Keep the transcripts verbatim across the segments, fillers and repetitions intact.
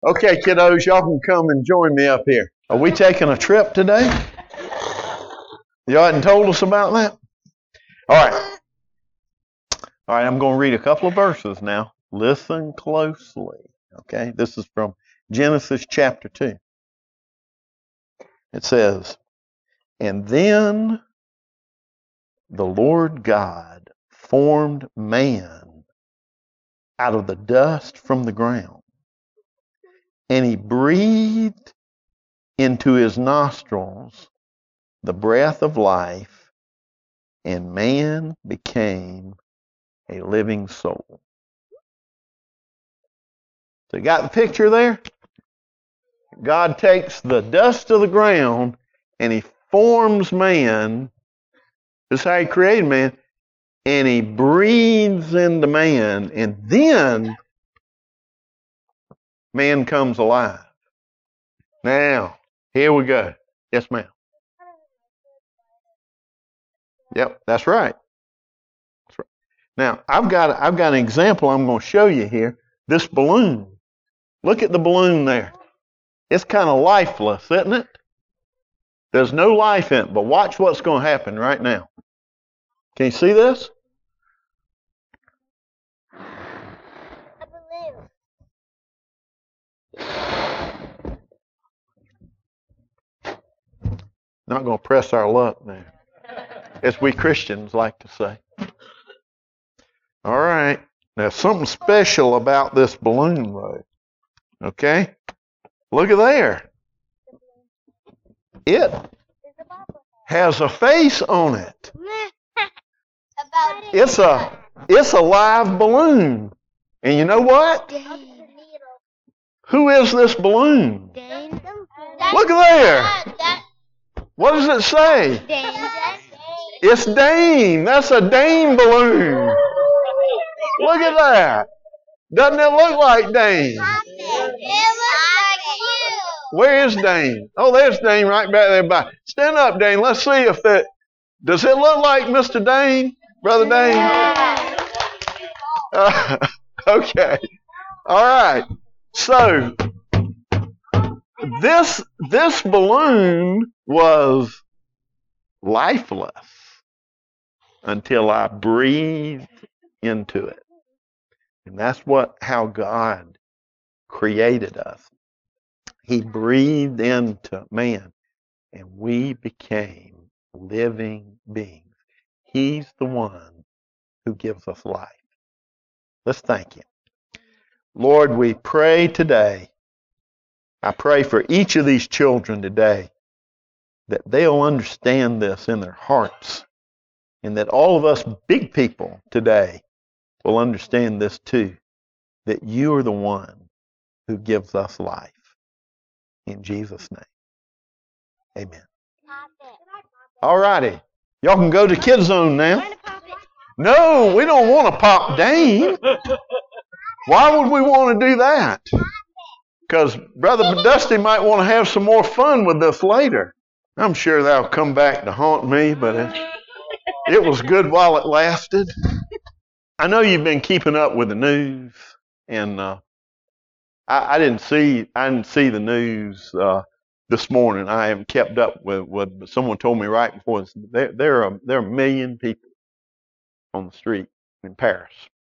Okay, kiddos, y'all can come and join me up here. Are we taking a trip today? Y'all hadn't told us about that? All right. All right, I'm going to read a couple of verses now. Listen closely. Okay, this is from Genesis chapter two. It says, "And then the Lord God formed man out of the dust from the ground, and he breathed into his nostrils the breath of life, and man became a living soul." So you got the picture there? God takes the dust of the ground and he forms man. This is how he created man. And he breathes into man, and then man comes alive. Now, here we go. Yes, ma'am. Yep, that's right. That's right. Now, I've got I've got an example I'm going to show you here. This balloon. Look at the balloon there. It's kind of lifeless, isn't it? There's no life in it, but watch what's going to happen right now. Can you see this? Not going to press our luck there, as we Christians like to say. All right. There's something special about this balloon, though. Okay? Look at there. It has a face on it. It's a it's a live balloon. And you know what? Who is this balloon? Look at there. What does it say? It's Dane. That's a Dane balloon. Look at that. Doesn't it look like Dane? Where is Dane? Oh, there's Dane right back there. By. Stand up, Dane. Let's see if that. Does it look like Mister Dane? Brother Dane? Uh, okay. All right. So, this, this balloon was lifeless until I breathed into it. And that's what how God created us. He breathed into man, and we became living beings. He's the one who gives us life. Let's thank him. Lord, we pray today. I pray for each of these children today that they'll understand this in their hearts, and that all of us big people today will understand this too, that you are the one who gives us life. In Jesus' name, amen. All righty. Y'all can go to Kids Zone now. No, we don't want to pop Dane. Why would we want to do that? Because Brother Dusty might want to have some more fun with this later. I'm sure that'll come back to haunt me, but it, it was good while it lasted. I know you've been keeping up with the news, and uh, I, I didn't see I didn't see the news uh, this morning. I haven't kept up with what someone told me right before this. There, there are there are a million people on the street in Paris,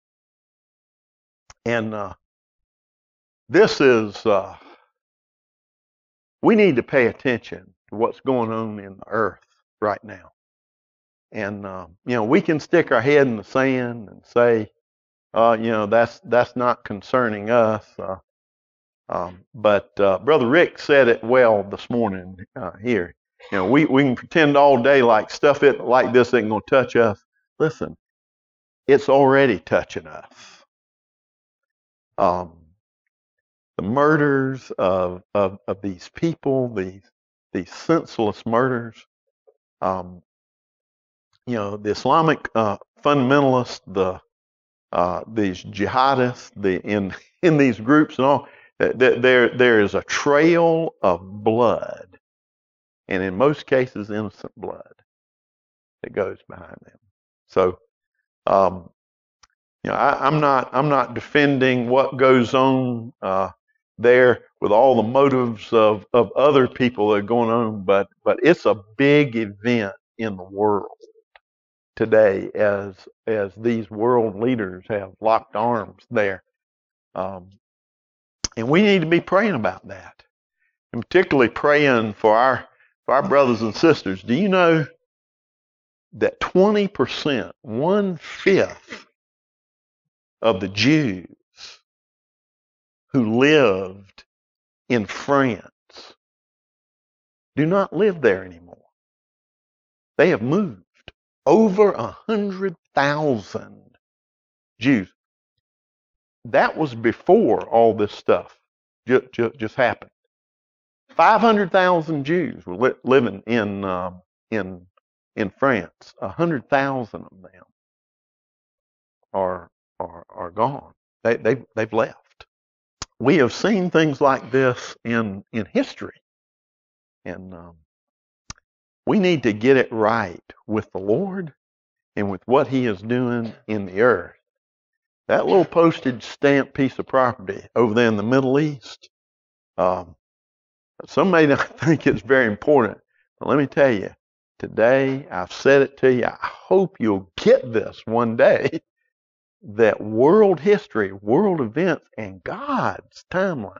and uh, this is uh, we need to pay attention to what's going on in the earth right now. And uh, you know, we can stick our head in the sand and say, uh, you know, that's that's not concerning us. Uh, um, but uh, Brother Rick said it well this morning uh, here. You know, we, we can pretend all day like stuff it, like this isn't going to touch us. Listen, it's already touching us. Um, the murders of, of of these people, these these senseless murders. Um, you know, the Islamic uh, fundamentalists, the uh, these jihadists, the in in these groups and all. There, there is a trail of blood, and in most cases, innocent blood that goes behind them. So, um, you know, I, I'm not, I'm not defending what goes on uh, there with all the motives of, of other people that are going on, but, but it's a big event in the world today as as these world leaders have locked arms there. Um, and we need to be praying about that, and particularly praying for our for our brothers and sisters. Do you know that twenty percent, one fifth of the Jews who lived in France do not live there anymore? They have moved. Over a hundred thousand Jews. That was before all this stuff just, just, just happened. Five hundred thousand Jews were li- living in um, in in France. A hundred thousand of them are are are gone. They they they've left. We have seen things like this in in history, and um, we need to get it right with the Lord and with what He is doing in the earth. That little postage stamp piece of property over there in the Middle East, um, some may not think it's very important, but let me tell you, today I've said it to you. I hope you'll get this one day, that world history, world events, and God's timeline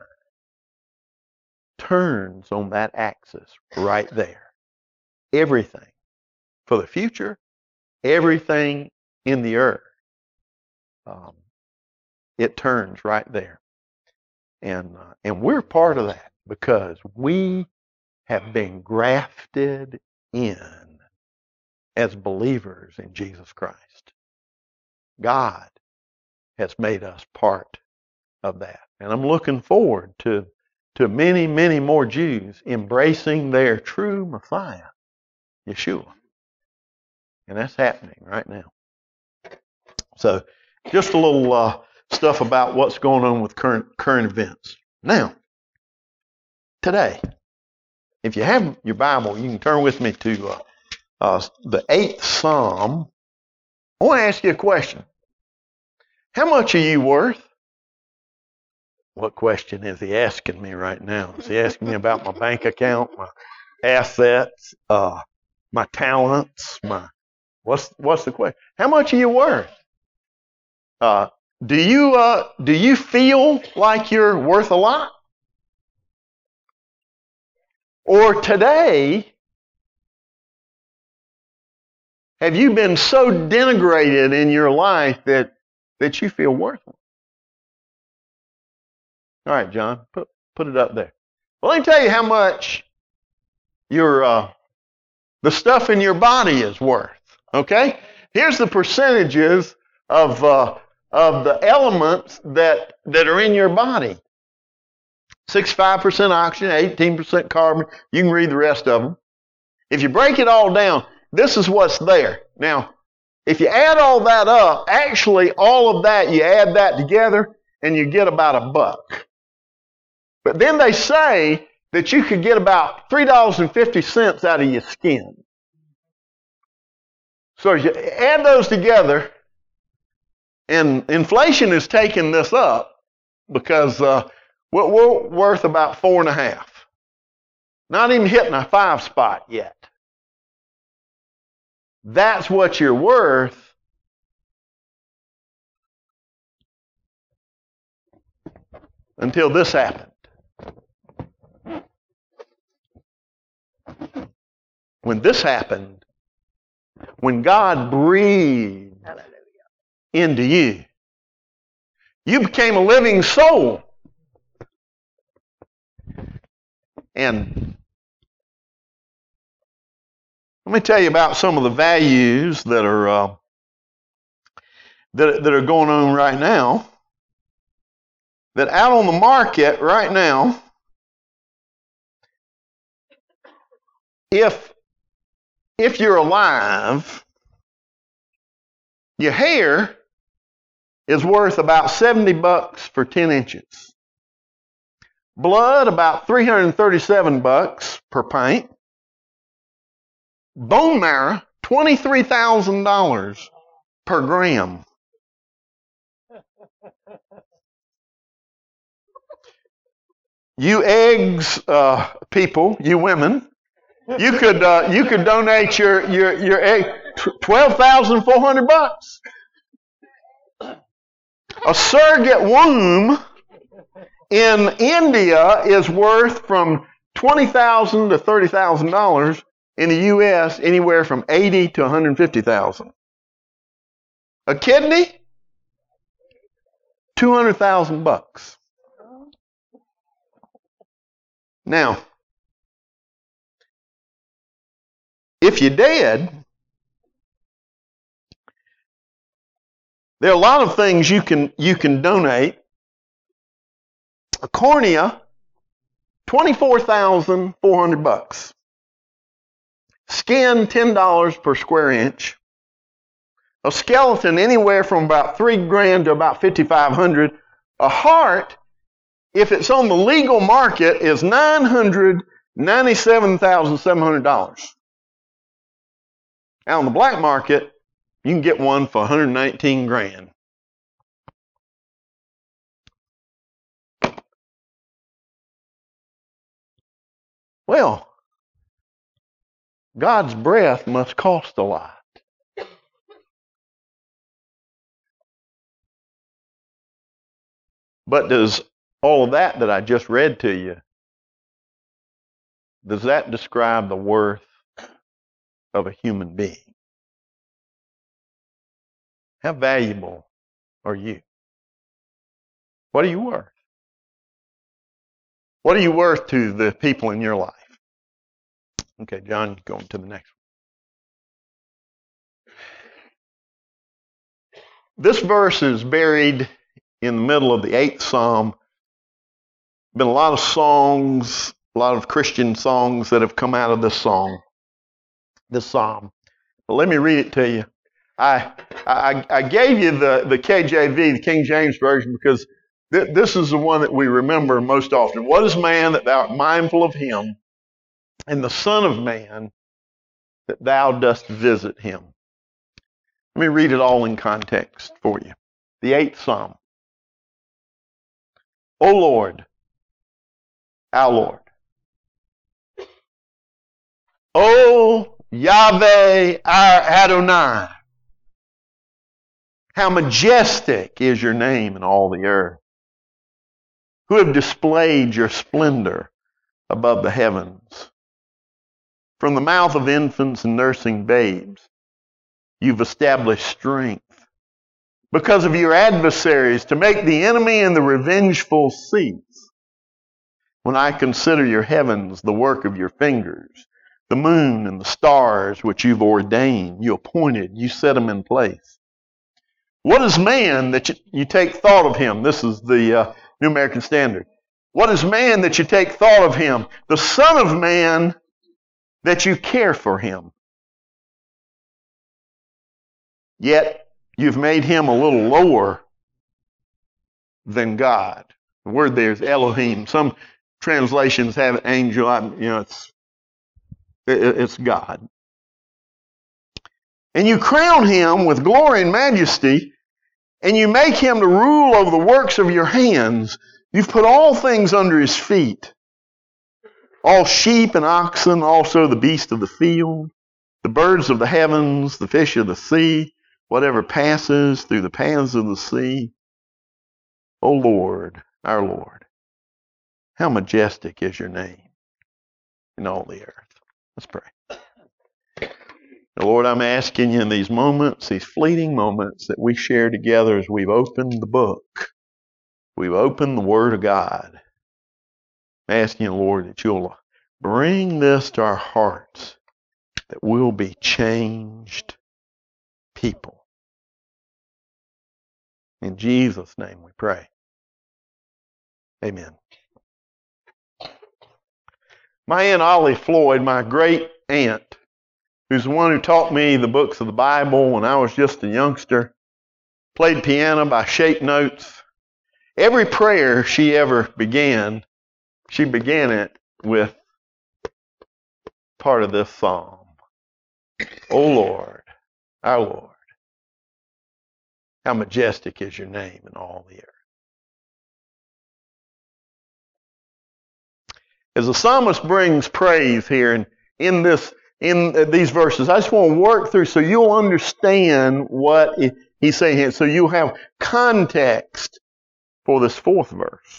turns on that axis right there. Everything for the future, everything in the earth, um, it turns right there. And, uh, and we're part of that because we have been grafted in as believers in Jesus Christ. God has made us part of that. And I'm looking forward to, to many, many more Jews embracing their true Messiah, Yeshua. And that's happening right now. So just a little uh, stuff about what's going on with current current events. Now, today, if you have your Bible, you can turn with me to uh, uh, the eighth Psalm. I want to ask you a question. How much are you worth? What question is he asking me right now? Is he asking me about my bank account, my assets, uh, my talents, my what's what's the question? How much are you worth? Uh, do you uh, do you feel like you're worth a lot? Or today, have you been so denigrated in your life that that you feel worthless? All right, John, put put it up there. Well, let me tell you how much your uh, the stuff in your body is worth. Okay, here's the percentages of uh, of the elements that that are in your body. sixty-five percent oxygen, eighteen percent carbon. You can read the rest of them. If you break it all down, this is what's there. Now, if you add all that up, actually all of that, you add that together and you get about a buck. But then they say that you could get about three dollars and fifty cents out of your skin. So as you add those together, and inflation is taking this up because uh, we're, we're worth about four and a half. Not even hitting a five spot yet. That's what you're worth until this happened. When this happened, when God breathed into you, you became a living soul. And let me tell you about some of the values that are uh, that, that are going on right now. That out on the market right now, if if you're alive, your hair is worth about seventy bucks for ten inches. Blood about three hundred thirty-seven bucks per pint. Bone marrow twenty-three thousand dollars per gram. You eggs uh, people, you women, you could uh, you could donate your your your egg twelve thousand four hundred bucks. A surrogate womb in India is worth from twenty thousand to thirty thousand dollars. In the U S, anywhere from eighty to one hundred fifty thousand. A kidney, two hundred thousand bucks. Now, if you're dead, there are a lot of things you can you can donate. A cornea, twenty-four thousand four hundred bucks. Skin, ten dollars per square inch. A skeleton, anywhere from about three grand to about fifty-five hundred. A heart, if it's on the legal market, is nine hundred ninety-seven thousand seven hundred dollars. Now on the black market, you can get one for one hundred nineteen grand. Well, God's breath must cost a lot. But does all of that that I just read to you, does that describe the worth of a human being? How valuable are you? What are you worth? What are you worth to the people in your life? Okay, John, going to the next one. This verse is buried in the middle of the eighth Psalm. Been a lot of songs, a lot of Christian songs that have come out of this song, this Psalm. But let me read it to you. I I, I gave you the, the K J V, the King James Version, because th- this is the one that we remember most often. What is man that thou art mindful of him, and the Son of Man that thou dost visit him? Let me read it all in context for you. The eighth Psalm. O Lord, our Lord. O Yahweh, our Adonai. How majestic is your name in all the earth, who have displayed your splendor above the heavens. From the mouth of infants and nursing babes, you've established strength because of your adversaries, to make the enemy and the revengeful cease. When I consider your heavens, the work of your fingers, the moon and the stars which you've ordained, you appointed, you set them in place. What is man that you, you take thought of him? This is the uh, New American Standard. What is man that you take thought of him? The Son of Man that you care for him. Yet you've made him a little lower than God. The word there is Elohim. Some translations have angel. I, you know, it's it, it's God. And you crown him with glory and majesty, and you make him to rule over the works of your hands. You've put all things under his feet, all sheep and oxen, also the beasts of the field, the birds of the heavens, the fish of the sea, whatever passes through the paths of the sea. O Lord, our Lord, how majestic is your name in all the earth. Let's pray. Now, Lord, I'm asking you in these moments, these fleeting moments that we share together as we've opened the book, we've opened the Word of God. I'm asking you, Lord, that you'll bring this to our hearts, that we'll be changed people. In Jesus' name we pray. Amen. My Aunt Ollie Floyd, my great aunt, who's the one who taught me the books of the Bible when I was just a youngster, played piano by shape notes. Every prayer she ever began, she began it with part of this psalm. O Lord, our Lord, how majestic is your name in all the earth. As the psalmist brings praise here in, in this in these verses, I just want to work through so you'll understand what he's saying here, so you'll have context for this fourth verse.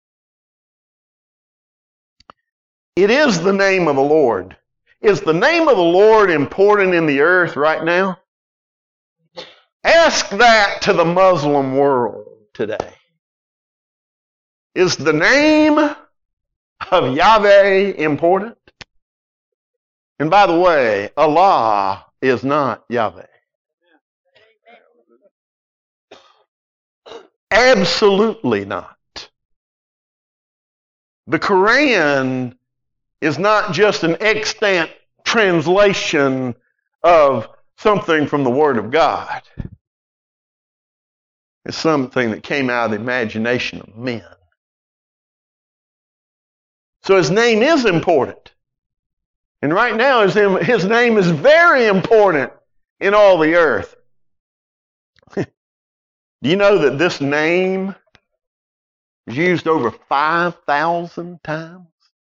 It is the name of the Lord. Is the name of the Lord important in the earth right now? Ask that to the Muslim world today. Is the name of Yahweh important? And by the way, Allah is not Yahweh. Absolutely not. The Quran is not just an extant translation of something from the Word of God. It's something that came out of the imagination of men. So his name is important. And right now his, his name is very important in all the earth. Do you know that this name is used over five thousand times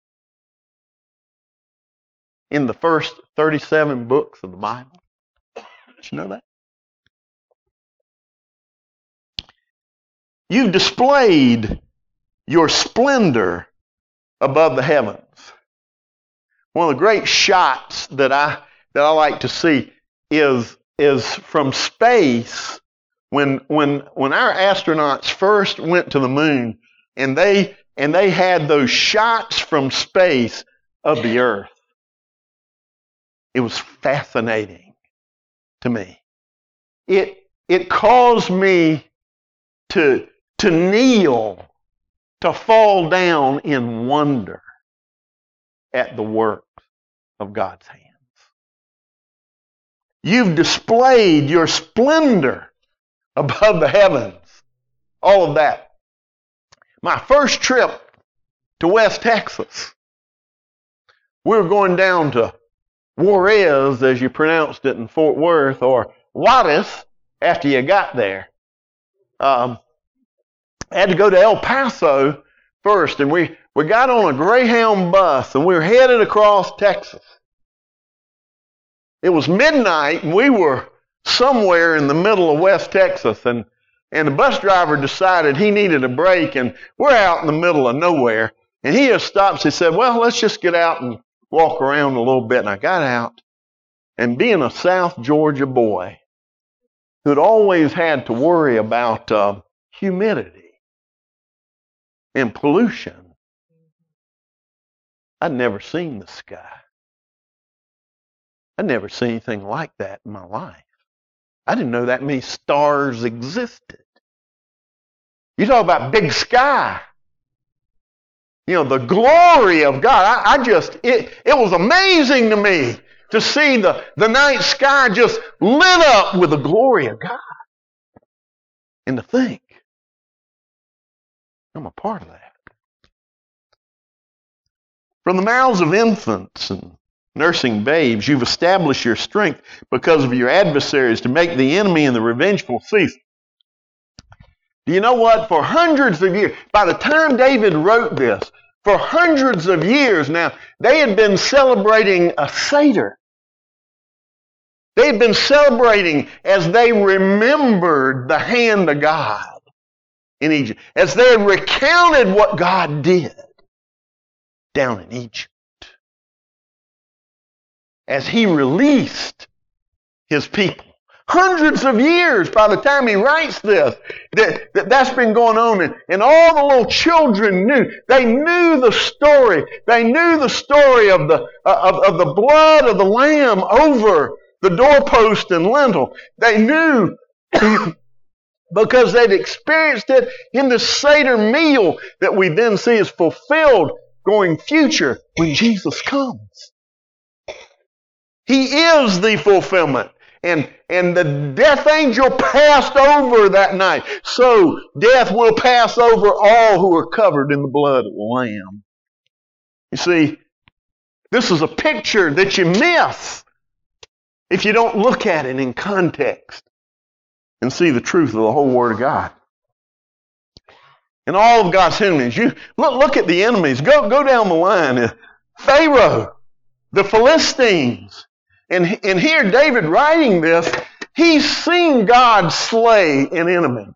in the first thirty-seven books of the Bible? Did you know that? You've displayed your splendor above the heavens. One of the great shots that I that I like to see is is from space when when when our astronauts first went to the moon and they and they had those shots from space of the earth. It was fascinating to me. It it caused me to to kneel, to fall down in wonder at the works of God's hands. You've displayed your splendor above the heavens. All of that. My first trip to West Texas, we were going down to Juarez, as you pronounced it in Fort Worth, or Juarez after you got there. Um, I had to go to El Paso first, and we, we got on a Greyhound bus, and we were headed across Texas. It was midnight, and we were somewhere in the middle of West Texas, and, and the bus driver decided he needed a break, and we're out in the middle of nowhere, and he just stops. He said, well, let's just get out and walk around a little bit. And I got out, and being a South Georgia boy who'd always had to worry about uh, humidity and pollution, I'd never seen the sky. I'd never seen anything like that in my life. I didn't know that many stars existed. You talk about big sky. You know, the glory of God. I, I just, it, it was amazing to me to see the, the night sky just lit up with the glory of God. And to think, I'm a part of that. From the mouths of infants and nursing babes, you've established your strength because of your adversaries to make the enemy and the revengeful cease. Do you know what? For hundreds of years, by the time David wrote this, for hundreds of years now, they had been celebrating a Seder. They had been celebrating as they remembered the hand of God in Egypt, as they had recounted what God did down in Egypt, as He released His people. Hundreds of years by the time he writes this, that, that that's been going on, and, and all the little children knew. They knew the story. They knew the story of the of, of the blood of the Lamb over the doorpost and lintel. They knew because they'd experienced it in the Seder meal that we then see is fulfilled going future when Jesus comes. He is the fulfillment. And, and the death angel passed over that night. So death will pass over all who are covered in the blood of the Lamb. You see, this is a picture that you miss if you don't look at it in context and see the truth of the whole Word of God. And all of God's enemies. You look, look at the enemies. Go, go down the line. Pharaoh, the Philistines. And, and here David writing this, he's seen God slay an enemy.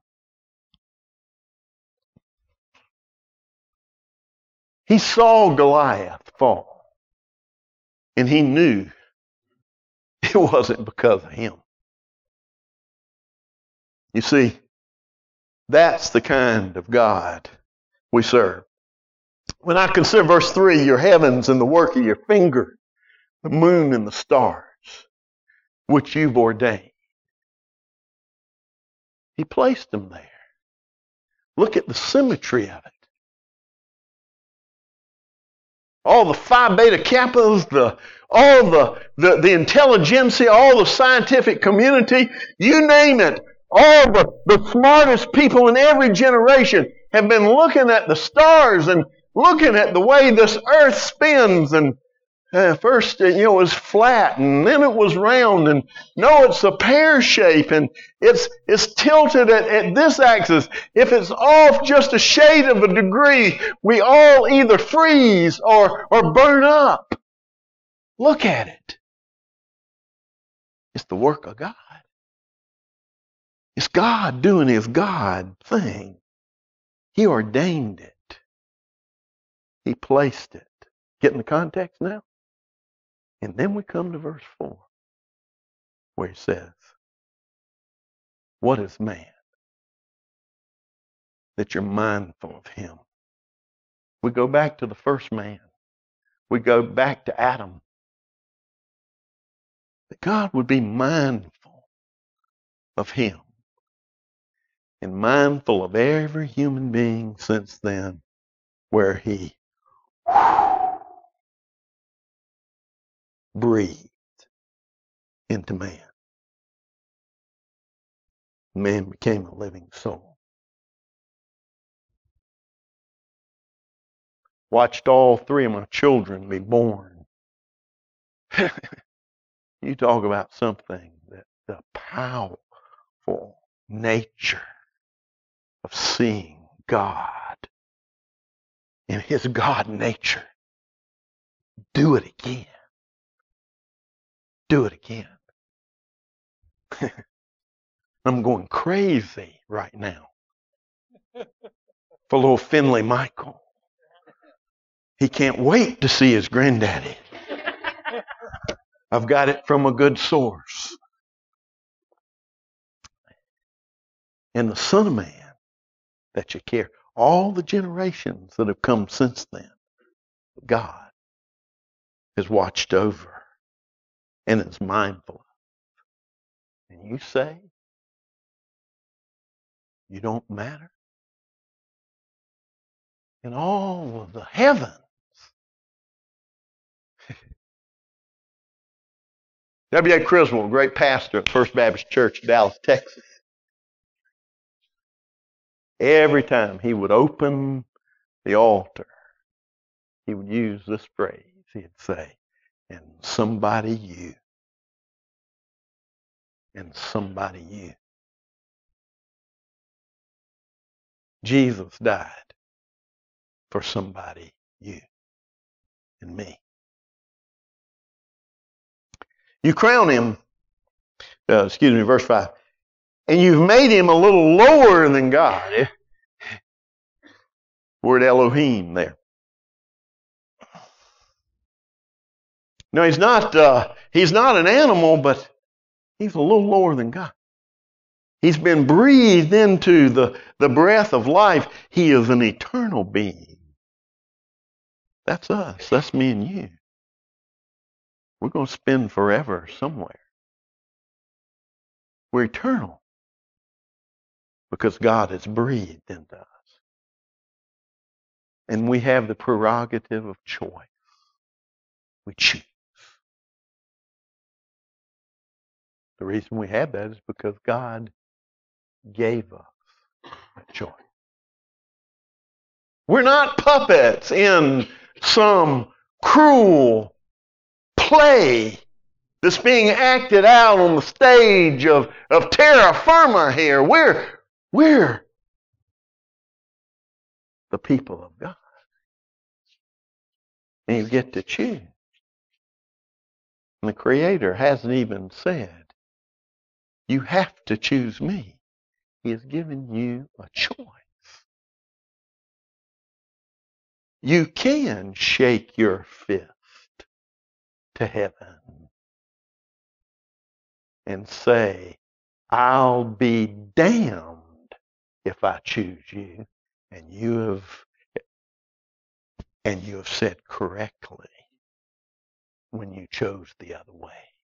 He saw Goliath fall. And he knew it wasn't because of him. You see, that's the kind of God we serve. When I consider verse three, your heavens and the work of your finger, the moon and the stars, which you've ordained. He placed them there. Look at the symmetry of it. All the Phi Beta Kappas, the, all the, the, the intelligentsia, all the scientific community, you name it, all the, the smartest people in every generation have been looking at the stars and looking at the way this earth spins. And uh, first, you know, it was flat, and then it was round, and no, it's a pear shape, and it's it's tilted at, at this axis. If it's off just a shade of a degree, we all either freeze or, or burn up. Look at it. It's the work of God. It's God doing His God thing. He ordained it. He placed it. Getting the context now? And then we come to verse four, where He says, what is man that you're mindful of him? We go back to the first man. We go back to Adam. That God would be mindful of him. And mindful of every human being since then, where He breathed into man. Man became a living soul. Watched all three of my children be born. You talk about something that the powerful nature of seeing God in His God nature. Do it again. Do it again. I'm going crazy right now for little Finley Michael. He can't wait to see his granddaddy. I've got it from a good source. And the Son of Man that you care, all the generations that have come since then, God has watched over and is mindful of. And you say, you don't matter? In all of the heavens. W A Criswell, great pastor at First Baptist Church, Dallas, Texas. Every time he would open the altar, he would use this phrase. He'd say, and somebody you. And somebody you. Jesus died for somebody you and me. You crown him, uh, excuse me, verse five, and you've made him a little lower than God. Eh? Word Elohim there. No, he's not, uh, he's not an animal, but he's a little lower than God. He's been breathed into the, the breath of life. He is an eternal being. That's us. That's me and you. We're going to spend forever somewhere. We're eternal because God has breathed into us. And we have the prerogative of choice. We choose. The reason we have that is because God gave us a choice. We're not puppets in some cruel play that's being acted out on the stage of, of terra firma here. We're, we're the people of God. And you get to choose. And the Creator hasn't even said, you have to choose me. He has given you a choice. You can shake your fist to heaven and say, I'll be damned if I choose you. And you have and you have said correctly when you chose the other way.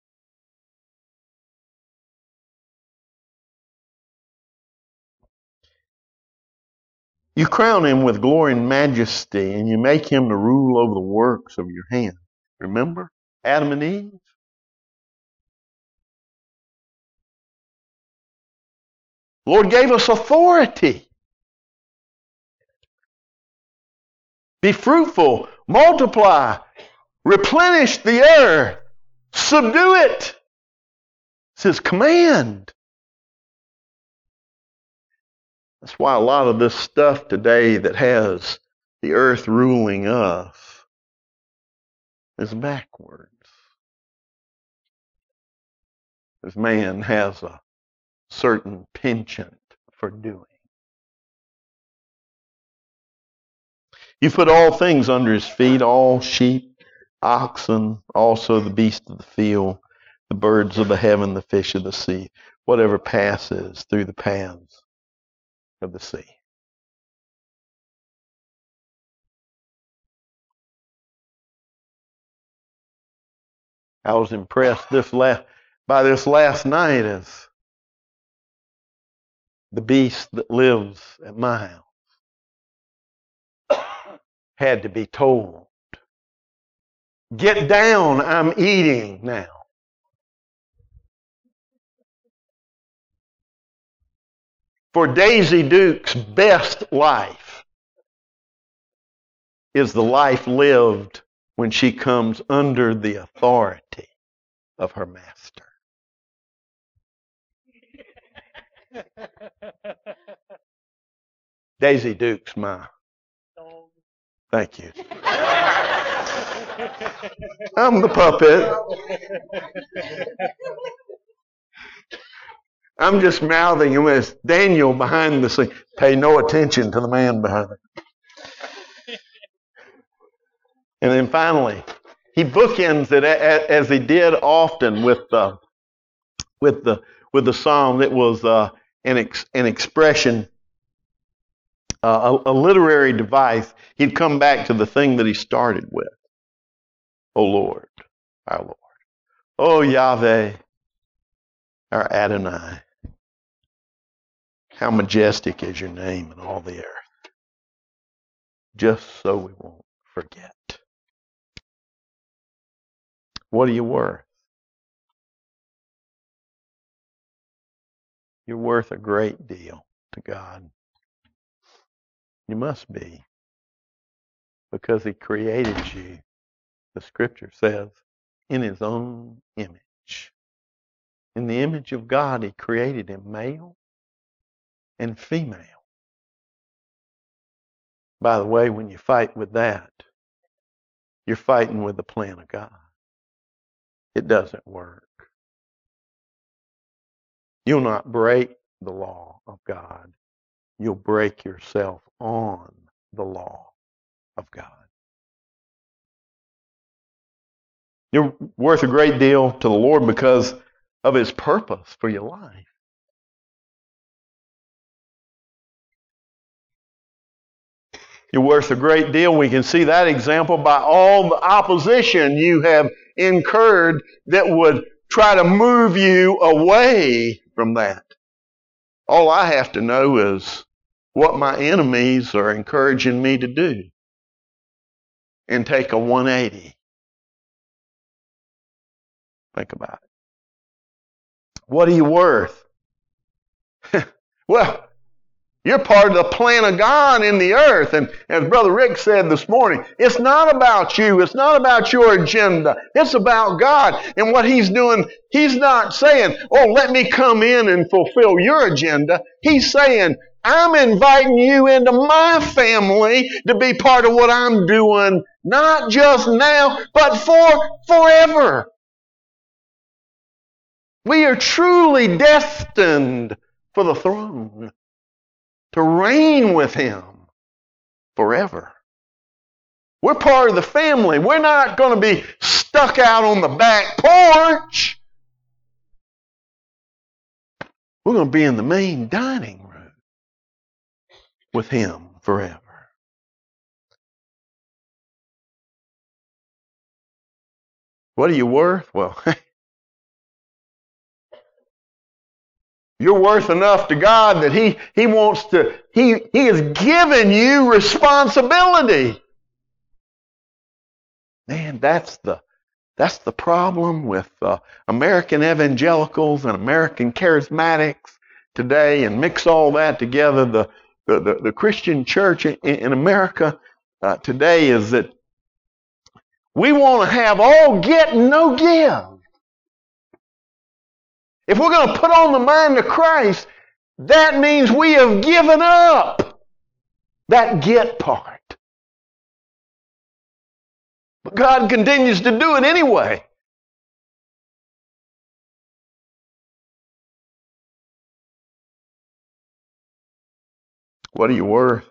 You crown him with glory and majesty, and you make him to rule over the works of your hand. Remember Adam and Eve? The Lord gave us authority. Be fruitful, multiply, replenish the earth, subdue it. It's His command. That's why a lot of this stuff today that has the earth ruling us is backwards. As man has a certain penchant for doing. You put all things under his feet, all sheep, oxen, also the beasts of the field, the birds of the heaven, the fish of the sea, whatever passes through the paths of the sea. I was impressed this last, by this last night as the beast that lives at my house had to be told, get down, I'm eating now. For Daisy Duke's best life is the life lived when she comes under the authority of her master. Daisy Duke's my... Thank you. I'm the puppet. I'm just mouthing him as Daniel behind the scene. Pay no attention to the man behind it. And then finally, he bookends it as he did often with the with the with the psalm. It was uh, an ex, an expression, uh, a, a literary device. He'd come back to the thing that he started with. O Lord, our Lord. O Yahweh, our Adonai. How majestic is your name in all the earth. Just so we won't forget. What are you worth? You're worth a great deal to God. You must be. Because He created you, the Scripture says, in His own image. In the image of God, He created him male and female. By the way, when you fight with that, you're fighting with the plan of God. It doesn't work. You'll not break the law of God. You'll break yourself on the law of God. You're worth a great deal to the Lord because of His purpose for your life. You're worth a great deal. We can see that example by all the opposition you have incurred that would try to move you away from that. All I have to know is what my enemies are encouraging me to do and take a one eighty. Think about it. What are you worth? Well, you're part of the plan of God in the earth. And as Brother Rick said this morning, it's not about you. It's not about your agenda. It's about God. And what He's doing, He's not saying, oh, let me come in and fulfill your agenda. He's saying, I'm inviting you into my family to be part of what I'm doing, not just now, but for forever. We are truly destined for the throne, to reign with Him forever. We're part of the family. We're not going to be stuck out on the back porch. We're going to be in the main dining room with Him forever. What are you worth? Well, you're worth enough to God that He, He wants to, He, He has given you responsibility. Man, that's the That's the problem with uh, American evangelicals and American charismatics today, and mix all that together. The the, the, the Christian church in, in America uh, today is that we want to have all get and no give. If we're going to put on the mind of Christ, that means we have given up that get part. But God continues to do it anyway. What are you worth?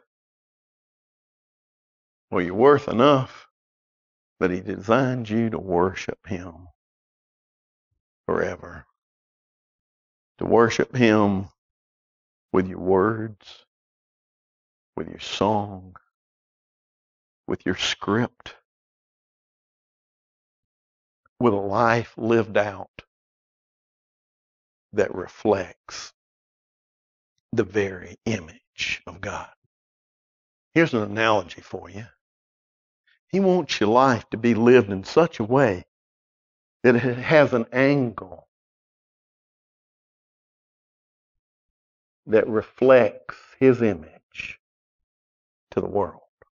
Well, you're worth enough that He designed you to worship Him forever. To worship Him with your words, with your song, with your script, with a life lived out that reflects the very image of God. Here's an analogy for you. He wants your life to be lived in such a way that it has an angle that reflects His image to the world.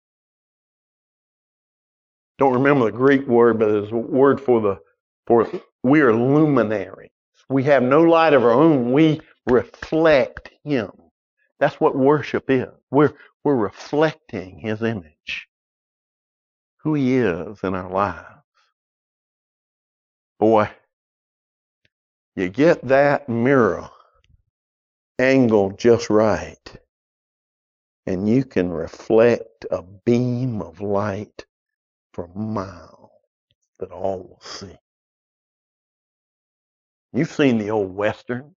Don't remember the Greek word, but it's a word for the for we are luminaries. We have no light of our own. We reflect Him. That's what worship is. We're we're reflecting His image, who He is in our lives. Boy, you get that mirror angle just right, and you can reflect a beam of light for miles that all will see. You've seen the old westerns,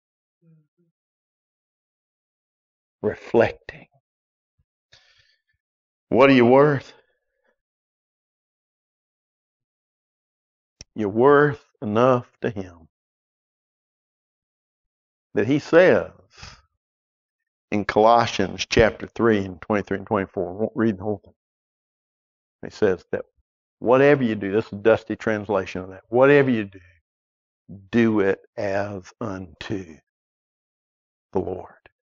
reflecting. What are you worth? You're worth enough to Him that He says in Colossians chapter three and twenty-three and twenty-four, I won't read the whole thing. He says that whatever you do, this is a dusty translation of that, whatever you do, do it as unto the Lord.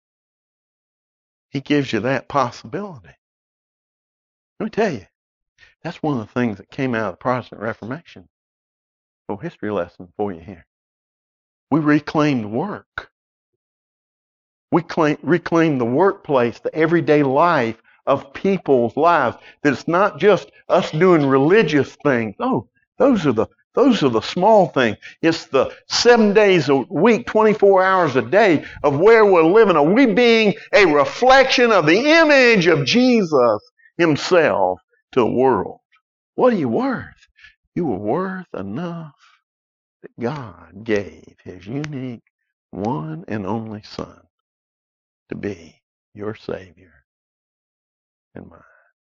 He gives you that possibility. Let me tell you, that's one of the things that came out of the Protestant Reformation. A little history lesson for you here. We reclaimed work. We claim, reclaim the workplace, the everyday life of people's lives. That it's not just us doing religious things. Oh, those are the those are the small things. It's the seven days a week, twenty-four hours a day of where we're living. Are we being a reflection of the image of Jesus Himself to the world? What are you worth? You are worth enough that God gave His unique one and only Son to be your Savior and mine.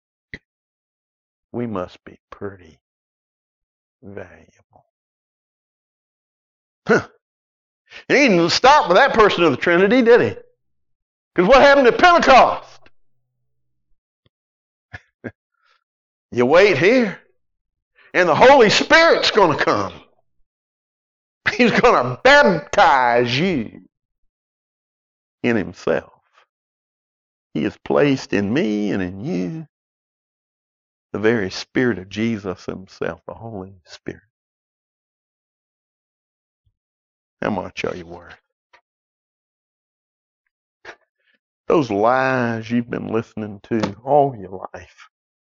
We must be pretty valuable. Huh. He didn't stop with that person of the Trinity, did He? Because what happened at Pentecost? You wait here, and the Holy Spirit's going to come. He's going to baptize you in Himself. He has placed in me and in you the very Spirit of Jesus Himself, the Holy Spirit. How much are you worth? Those lies you've been listening to all your life.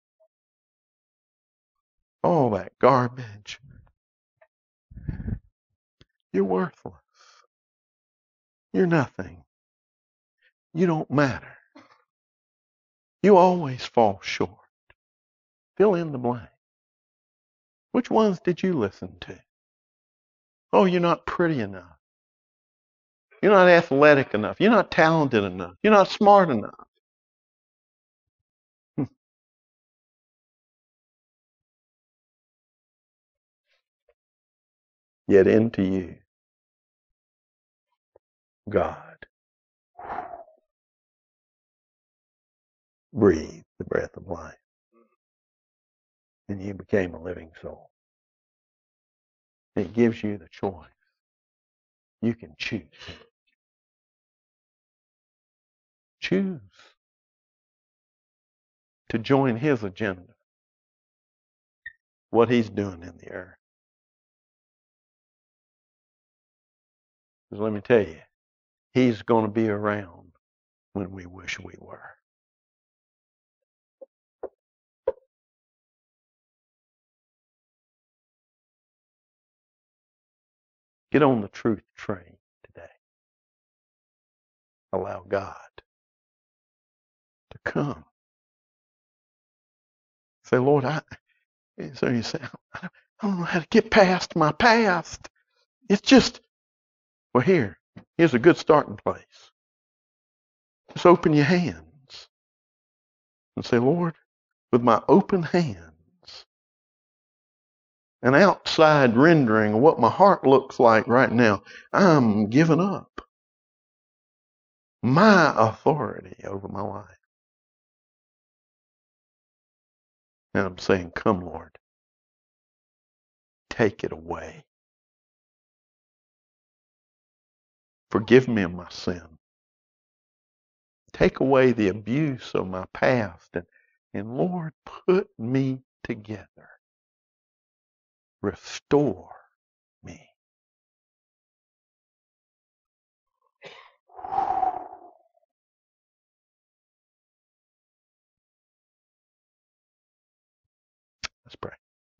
All that garbage. You're worthless. You're nothing. You don't matter. You always fall short. Fill in the blank. Which ones did you listen to? Oh, you're not pretty enough. You're not athletic enough. You're not talented enough. You're not smart enough. Yet into you, God breathed the breath of life. And you became a living soul. It gives you the choice. You can choose. Choose to join His agenda. What He's doing in the earth. Because let me tell you, He's going to be around when we wish we were. Get on the truth train today. Allow God to come. Say, Lord, I, so you say, I don't know how to get past my past. It's just, well, here, here's a good starting place. Just open your hands and say, Lord, with my open hands, an outside rendering of what my heart looks like right now, I'm giving up my authority over my life. And I'm saying, come, Lord, take it away. Forgive me of my sin. Take away the abuse of my past. And, and Lord, put me together. Restore me. Let's pray.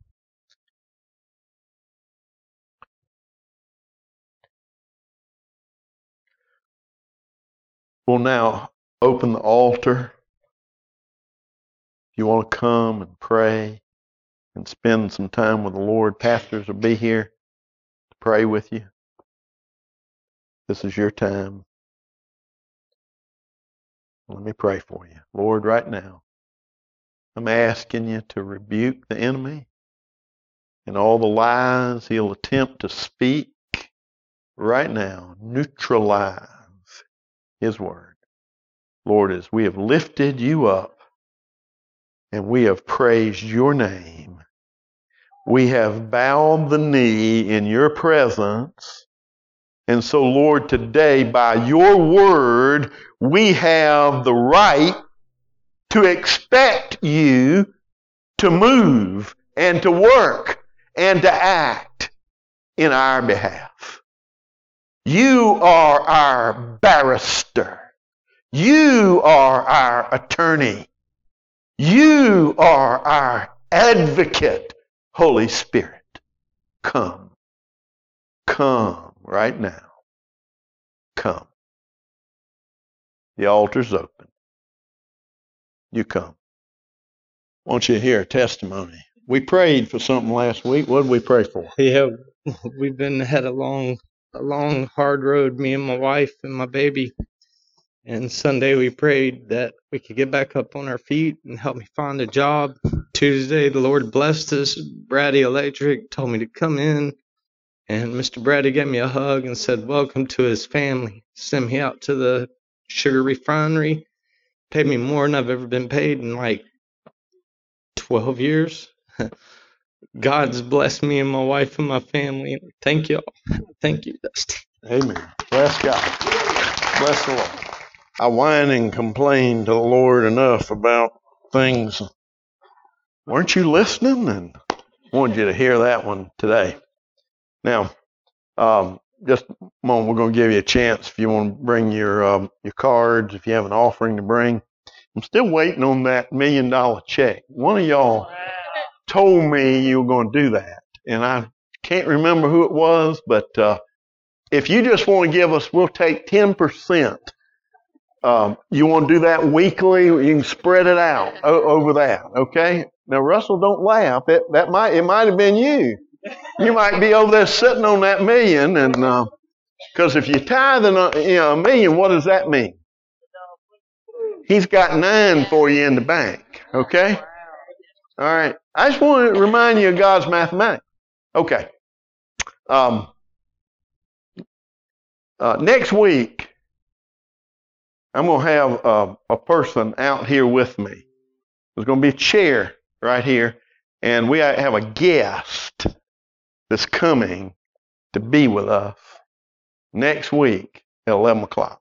We'll now open the altar. If you want to come and pray and spend some time with the Lord, pastors will be here to pray with you. This is your time. Let me pray for you. Lord, right now, I'm asking you to rebuke the enemy and all the lies he'll attempt to speak right now. Neutralize his word. Lord, as we have lifted you up and we have praised your name, we have bowed the knee in your presence. And so, Lord, today, by your word, we have the right to expect you to move and to work and to act in our behalf. You are our barrister. You are our attorney. You are our advocate. Holy Spirit, come. Come right now. Come. The altar's open. You come. I want you to hear a testimony. We prayed for something last week. What did we pray for? Yeah, we've been had a long, a long, hard road, me and my wife and my baby. And Sunday we prayed that we could get back up on our feet and help me find a job. Tuesday the Lord blessed us. Brady Electric told me to come in, and Mister Brady gave me a hug and said, welcome to his family. Sent me out to the sugar refinery. Paid me more than I've ever been paid in like twelve years. God's blessed me and my wife and my family. Thank y'all. Thank you, Dusty. Amen. Bless God. Bless the Lord. I whine and complain to the Lord enough about things. Weren't you listening? And I wanted you to hear that one today. Now, um, just a moment, we're going to give you a chance if you want to bring your um, your cards, if you have an offering to bring. I'm still waiting on that million dollar check. One of y'all told me you were going to do that, and I can't remember who it was, but uh, if you just want to give us, we'll take ten percent. Um, you want to do that weekly? You can spread it out o- over that, okay? Now, Russell, don't laugh. It, that might, it might have been you. You might be over there sitting on that million, and because uh, if you tithe in a, you know, a million, what does that mean? He's got nine for you in the bank, okay? All right. I just want to remind you of God's mathematics. Okay. Um, uh, next week, I'm going to have uh, a person out here with me. There's going to be a chair right here, and we have a guest that's coming to be with us next week at eleven o'clock.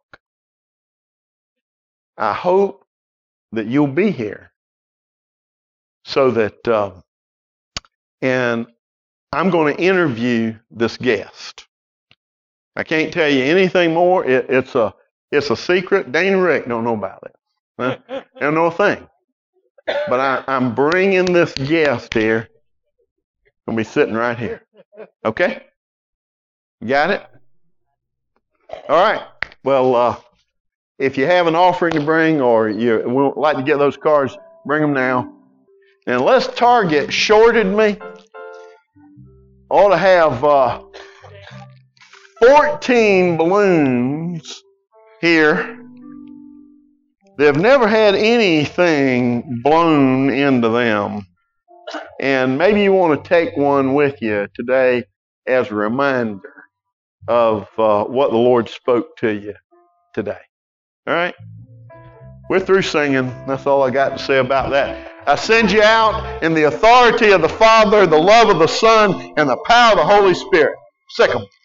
I hope that you'll be here so that, uh, and I'm going to interview this guest. I can't tell you anything more. It, it's a it's a secret. Dane and Rick don't know about it. Huh? They don't know a thing. But I, I'm bringing this guest here. Gonna be sitting right here. Okay? You got it? All right. Well, uh, if you have an offering to bring or you would like to get those cards, bring them now. And unless Target shorted me, I ought to have uh, fourteen balloons here. They've never had anything blown into them. And maybe you want to take one with you today as a reminder of uh, what the Lord spoke to you today. All right? We're through singing. That's all I got to say about that. I send you out in the authority of the Father, the love of the Son, and the power of the Holy Spirit. Sick 'em.